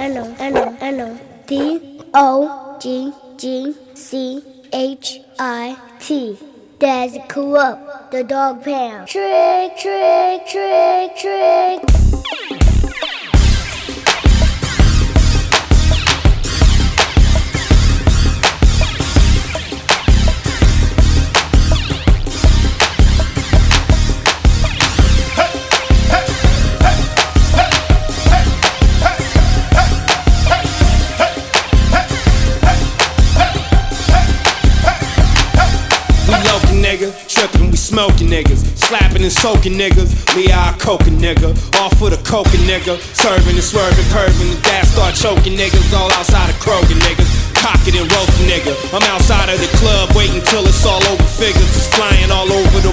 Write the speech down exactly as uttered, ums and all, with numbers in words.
N O N O N O D O G G C H I T. Dad's corrupt, the dog pound. Trick, trick, trick, trick. Nigga, trippin', we smoking niggas, slapping and soaking niggas. We are coca nigga, all for the coca nigga. Serving and swerving, curving, the gas start choking niggas. All outside of Kroger niggas, cock it and roast nigga. I'm outside of the club waiting till it's all over. Figures is flying all over the